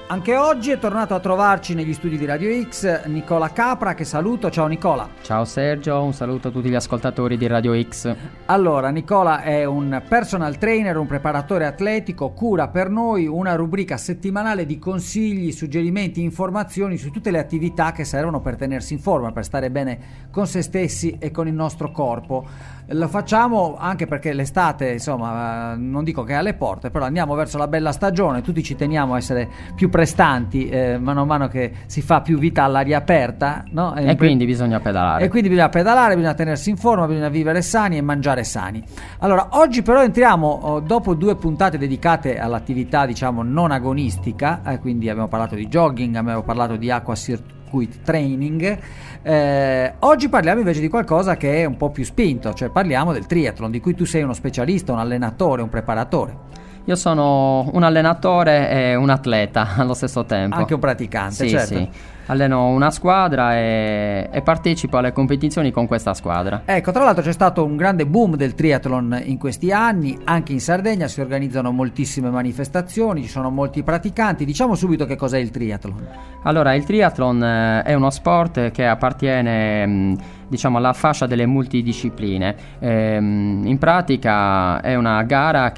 Anche oggi è tornato a trovarci negli studi di Radio X Nicola Capra, che saluto. Ciao Nicola. Ciao Sergio, un saluto a tutti gli ascoltatori di Radio X. Allora, Nicola è un personal trainer, un preparatore atletico, cura per noi una rubrica settimanale di consigli, suggerimenti, informazioni su tutte le attività che servono per tenersi in forma, per stare bene con se stessi e con il nostro corpo. Lo facciamo anche perché l'estate, insomma, non dico che è alle porte, però andiamo verso la bella stagione, tutti ci teniamo a essere più prestanti mano a mano che si fa più vita all'aria aperta, no? E quindi bisogna pedalare. E quindi bisogna pedalare, bisogna tenersi in forma, bisogna vivere sani e mangiare sani. Allora, oggi però entriamo, dopo 2 puntate dedicate all'attività, diciamo, non agonistica, quindi abbiamo parlato di jogging, abbiamo parlato di acqua circuit training. Oggi parliamo invece di qualcosa che è un po' più spinto, cioè parliamo del triathlon, di cui tu sei uno specialista, un allenatore, un preparatore. Io sono un allenatore e un atleta allo stesso tempo. Anche un praticante, sì, certo. Sì. Alleno una squadra e partecipo alle competizioni con questa squadra. Ecco, tra l'altro c'è stato un grande boom del triathlon in questi anni, anche in Sardegna si organizzano moltissime manifestazioni, ci sono molti praticanti. Diciamo subito che cos'è il triathlon. Allora, il triathlon è uno sport che appartiene diciamo alla fascia delle multidiscipline. In pratica è una gara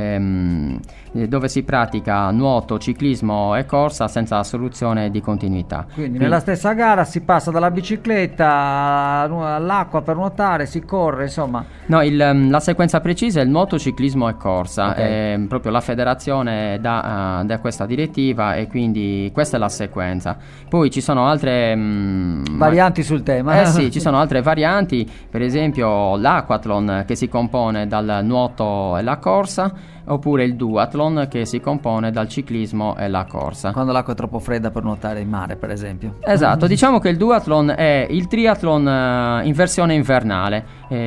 dove si pratica nuoto, ciclismo e corsa senza soluzione di continuità. Quindi nella stessa gara si passa dalla bicicletta all'acqua per nuotare, si corre, insomma. No, la sequenza precisa è il nuoto, ciclismo e corsa. Okay. Proprio la federazione dà questa direttiva e quindi questa è la sequenza. Poi ci sono altre varianti sul tema. Sì, ci sono altre varianti, per esempio l'aquathlon che si compone dal nuoto e la corsa, oppure il duathlon che si compone dal ciclismo e la corsa. Quando l'acqua è troppo fredda per nuotare in mare, per esempio. Esatto, diciamo che il duathlon è il triathlon in versione invernale,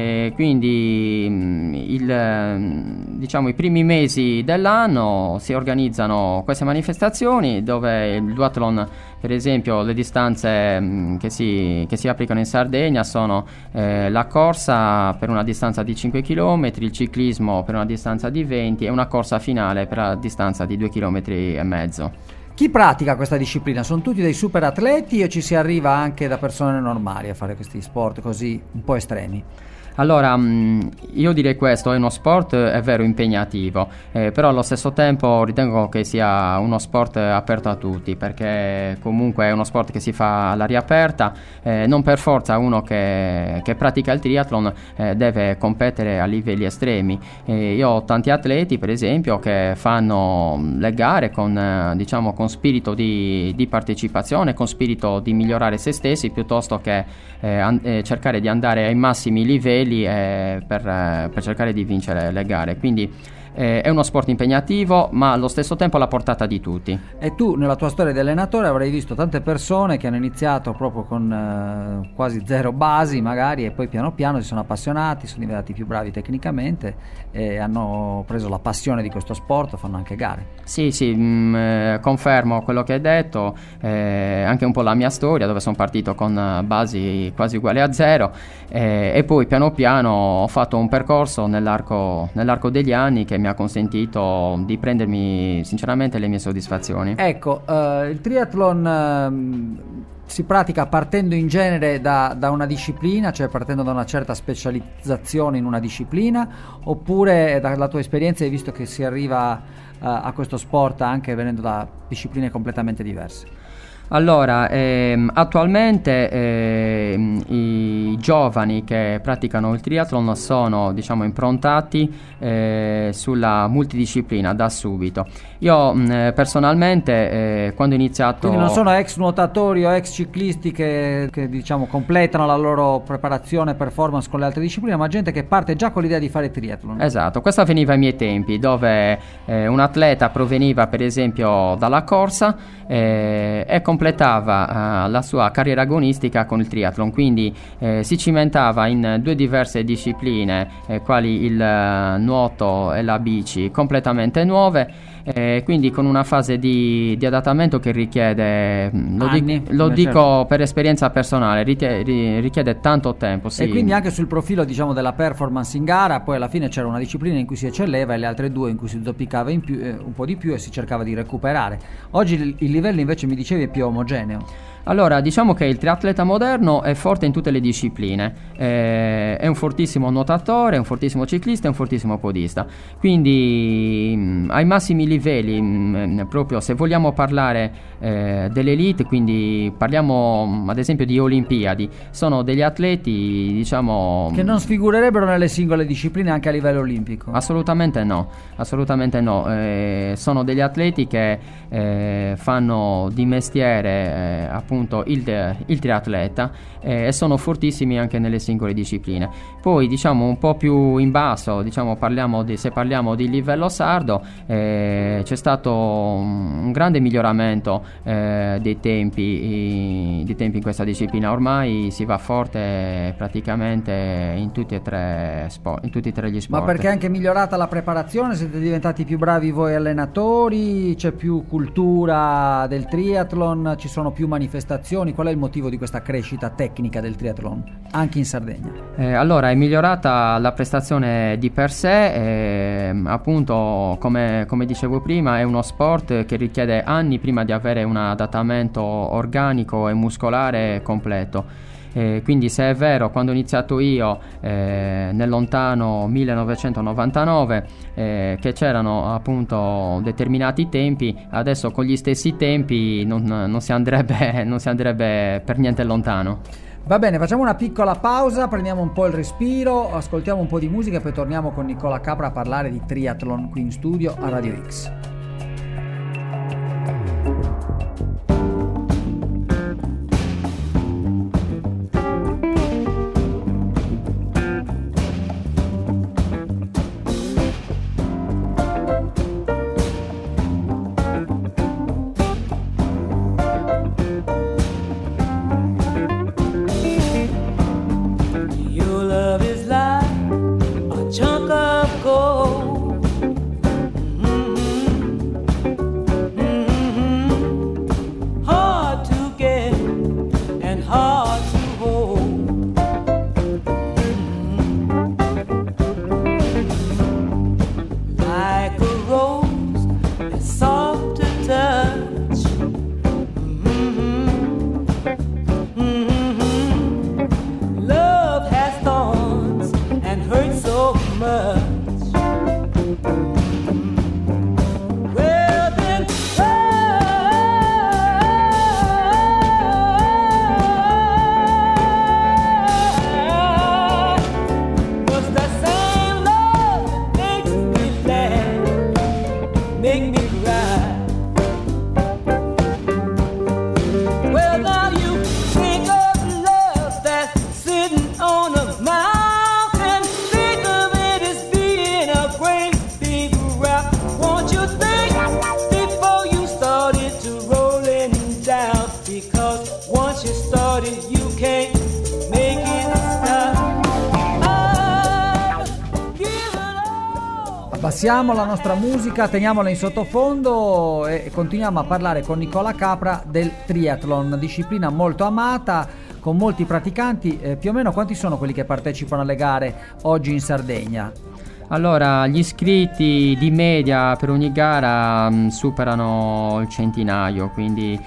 quindi diciamo i primi mesi dell'anno si organizzano queste manifestazioni dove il duathlon, per esempio le distanze che si applicano in Sardegna sono la corsa per una distanza di 5 km, il ciclismo per una distanza di 20 e una corsa finale per la distanza di 2,5 km. Chi pratica questa disciplina? Sono tutti dei super atleti o ci si arriva anche da persone normali a fare questi sport così un po' estremi? Allora, io direi questo, è uno sport, è vero, impegnativo, però allo stesso tempo ritengo che sia uno sport aperto a tutti, perché comunque è uno sport che si fa all'aria aperta, non per forza uno che pratica il triathlon deve competere a livelli estremi. Io ho tanti atleti, per esempio, che fanno le gare con spirito di partecipazione, con spirito di migliorare se stessi, piuttosto che cercare di andare ai massimi livelli per cercare di vincere le gare. Quindi è uno sport impegnativo, ma allo stesso tempo alla portata di tutti. E tu nella tua storia di allenatore avrai visto tante persone che hanno iniziato proprio con quasi zero basi magari, e poi piano piano si sono appassionati, sono diventati più bravi tecnicamente e hanno preso la passione di questo sport, fanno anche gare. Sì, confermo quello che hai detto, anche un po' la mia storia, dove sono partito con basi quasi uguali a zero, e poi piano piano ho fatto un percorso nell'arco degli anni che mi ha consentito di prendermi sinceramente le mie soddisfazioni. Ecco, il triathlon si pratica partendo in genere da una disciplina, cioè partendo da una certa specializzazione in una disciplina, oppure dalla tua esperienza hai visto che si arriva a questo sport anche venendo da discipline completamente diverse? Allora, attualmente i giovani che praticano il triathlon sono, improntati sulla multidisciplina da subito. Io personalmente quando ho iniziato... Quindi non sono ex nuotatori o ex ciclisti che completano la loro preparazione e performance con le altre discipline, ma gente che parte già con l'idea di fare triathlon. Esatto, questo avveniva ai miei tempi, dove un atleta proveniva per esempio dalla corsa e completava la sua carriera agonistica con il triathlon, quindi si cimentava in 2 diverse discipline quali il nuoto e la bici completamente nuove, quindi con una fase di adattamento che richiede, lo dico certo, per esperienza personale, richiede tanto tempo, sì. E quindi anche sul profilo, diciamo, della performance in gara, poi alla fine c'era una disciplina in cui si eccelleva e le altre due in cui si zoppicava un po' di più e si cercava di recuperare. Oggi il livello invece, mi dicevi, è più omogeneo. Allora, diciamo che il triatleta moderno è forte in tutte le discipline, è un fortissimo nuotatore, è un fortissimo ciclista, è un fortissimo podista, quindi ai massimi livelli, proprio se vogliamo parlare dell'elite, quindi parliamo ad esempio di Olimpiadi, sono degli atleti, diciamo, che non sfigurerebbero nelle singole discipline anche a livello olimpico. Assolutamente no, sono degli atleti che fanno di mestiere appunto il triatleta, e sono fortissimi anche nelle singole discipline. Poi, diciamo, un po' più in basso, diciamo, se parliamo di livello sardo, c'è stato un grande miglioramento dei tempi in questa disciplina. Ormai si va forte praticamente in tutti e tre gli sport. Ma perché è anche migliorata la preparazione? Siete diventati più bravi voi allenatori? C'è più cultura del triathlon? Ci sono più manifestazioni? Qual è il motivo di questa crescita tecnica del triathlon anche in Sardegna? Allora, è migliorata la prestazione di per sé, appunto, come dicevo prima, è uno sport che richiede anni prima di avere un adattamento organico e muscolare completo. Quindi, se è vero, quando ho iniziato io nel lontano 1999 che c'erano appunto determinati tempi, adesso con gli stessi tempi non si andrebbe per niente lontano. Va bene, facciamo una piccola pausa, prendiamo un po' il respiro, ascoltiamo un po' di musica e poi torniamo con Nicola Capra a parlare di triathlon qui in studio a Radio X. Passiamo la nostra musica, teniamola in sottofondo e continuiamo a parlare con Nicola Capra del triathlon, disciplina molto amata, con molti praticanti. Più o meno quanti sono quelli che partecipano alle gare oggi in Sardegna? Allora, gli iscritti di media per ogni gara superano il centinaio, quindi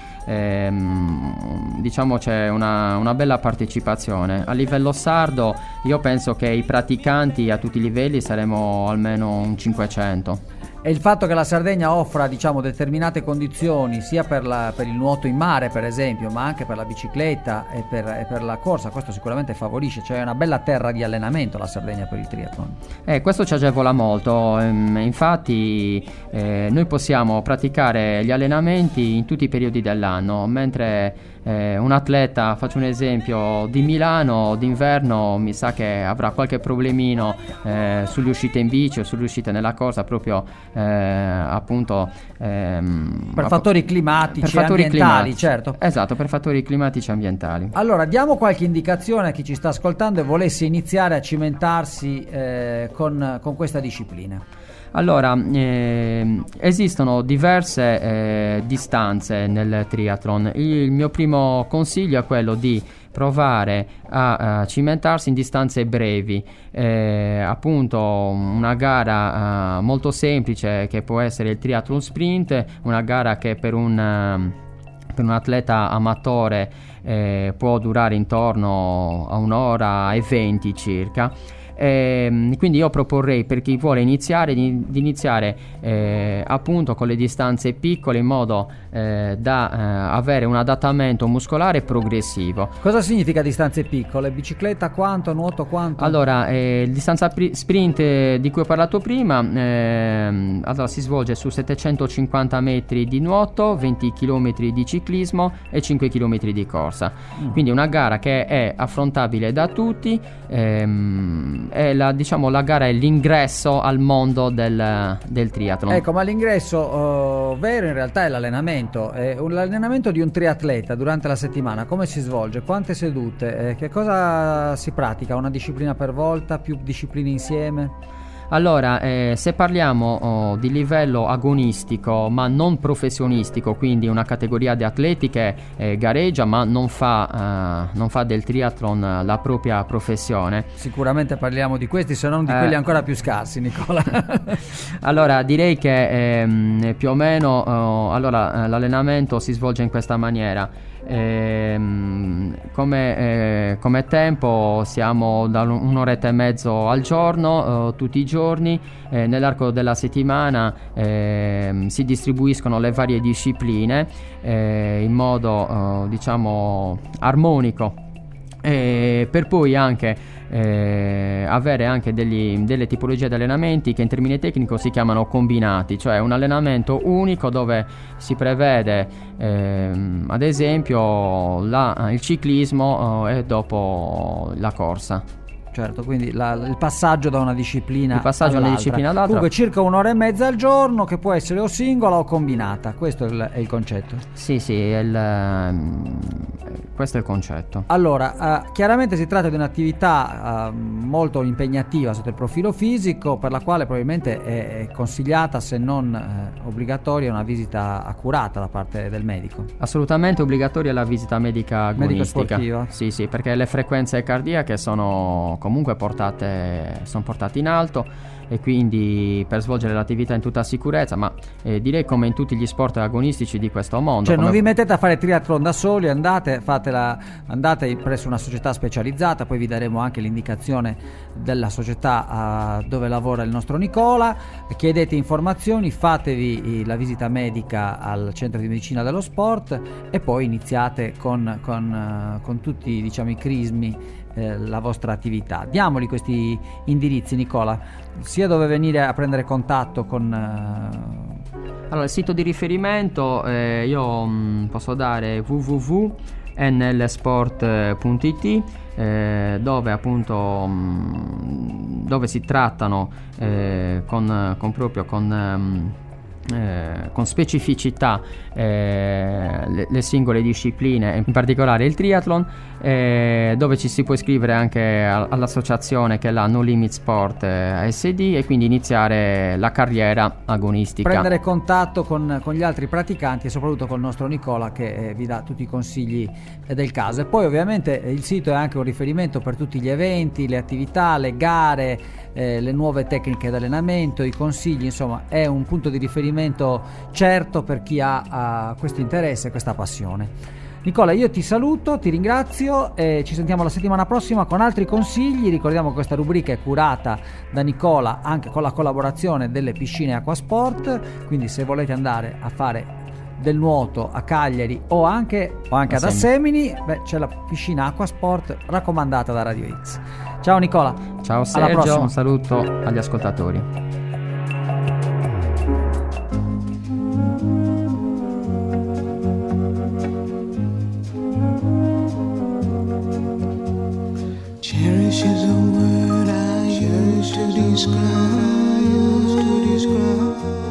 diciamo c'è una bella partecipazione. A livello sardo io penso che i praticanti a tutti i livelli saremo almeno un 500. E il fatto che la Sardegna offra, diciamo, determinate condizioni sia per il nuoto in mare, per esempio, ma anche per la bicicletta e per la corsa, questo sicuramente favorisce. Cioè è una bella terra di allenamento la Sardegna per il triathlon. Questo ci agevola molto, infatti noi possiamo praticare gli allenamenti in tutti i periodi dell'anno, mentre un atleta, faccio un esempio, di Milano d'inverno mi sa che avrà qualche problemino sulle uscite in bici o sulle uscite nella corsa, proprio appunto per fattori climatici e ambientali, certo. Esatto, per fattori climatici e ambientali. Allora, diamo qualche indicazione a chi ci sta ascoltando e volesse iniziare a cimentarsi con questa disciplina. Allora, esistono diverse distanze nel triathlon. Il mio primo consiglio è quello di provare a cimentarsi in distanze brevi, appunto una gara molto semplice che può essere il triathlon sprint, una gara che per un atleta amatore può durare intorno a 1 ora e 20 circa. Quindi io proporrei, per chi vuole iniziare, di iniziare appunto con le distanze piccole, in modo da avere un adattamento muscolare progressivo. Cosa significa distanze piccole? Bicicletta quanto? Nuoto quanto? Allora, distanza sprint di cui ho parlato prima, allora si svolge su 750 metri di nuoto, 20 km di ciclismo e 5 km di corsa. Quindi una gara che è affrontabile da tutti. La gara è l'ingresso al mondo del triathlon. Ecco, ma l'ingresso vero in realtà è l'allenamento. L'allenamento di un triatleta durante la settimana come si svolge? Quante sedute? Che cosa si pratica? Una disciplina per volta? Più discipline insieme? Allora, se parliamo di livello agonistico ma non professionistico, quindi una categoria di atleti che gareggia ma non fa del triathlon la propria professione. Sicuramente parliamo di questi, se non di quelli ancora più scarsi, Nicola. Allora, direi che più o meno l'allenamento si svolge in questa maniera. Come tempo siamo da 1 oretta e mezzo al giorno, tutti i giorni. Nell'arco della settimana si distribuiscono le varie discipline in modo armonico, per poi anche avere anche delle tipologie di allenamenti che in termini tecnico si chiamano combinati, cioè un allenamento unico dove si prevede ad esempio il ciclismo e dopo la corsa. Certo, quindi il passaggio da una disciplina all'altra. Comunque circa 1 ora e mezza al giorno, che può essere o singola o combinata. Questo è il concetto. Sì, questo è il concetto. Allora, chiaramente si tratta di un'attività molto impegnativa sotto il profilo fisico, per la quale probabilmente è consigliata, se non obbligatoria, una visita accurata da parte del medico. Assolutamente obbligatoria la visita medica agonistica. Medico-sportiva. Sì, perché le frequenze cardiache sono comunque portate in alto, e quindi per svolgere l'attività in tutta sicurezza, ma direi come in tutti gli sport agonistici di questo mondo. Cioè non vi mettete a fare triathlon da soli, andate presso una società specializzata, poi vi daremo anche l'indicazione della società dove lavora il nostro Nicola, chiedete informazioni, fatevi la visita medica al centro di medicina dello sport e poi iniziate con tutti i crismi la vostra attività. Diamoli questi indirizzi, Nicola, sia dove venire a prendere contatto con Allora, il sito di riferimento io posso dare www.nlsport.it, dove appunto dove si trattano con specificità le singole discipline, in particolare il triathlon, dove ci si può iscrivere anche all'associazione che è la No Limit Sport ASD, e quindi iniziare la carriera agonistica. Prendere contatto con gli altri praticanti e soprattutto col nostro Nicola, che vi dà tutti i consigli del caso. E poi ovviamente il sito è anche un riferimento per tutti gli eventi, le attività, le gare, le nuove tecniche di allenamento, i consigli, insomma è un punto di riferimento certo per chi ha questo interesse e questa passione. Nicola, io ti saluto, ti ringrazio e ci sentiamo la settimana prossima con altri consigli. Ricordiamo che questa rubrica è curata da Nicola anche con la collaborazione delle piscine Acquasport, quindi se volete andare a fare del nuoto a Cagliari o anche ad Assemini, c'è la piscina Acquasport raccomandata da Radio X. Ciao Nicola. Ciao Sergio, un saluto agli ascoltatori. Cherish is a word I use to describe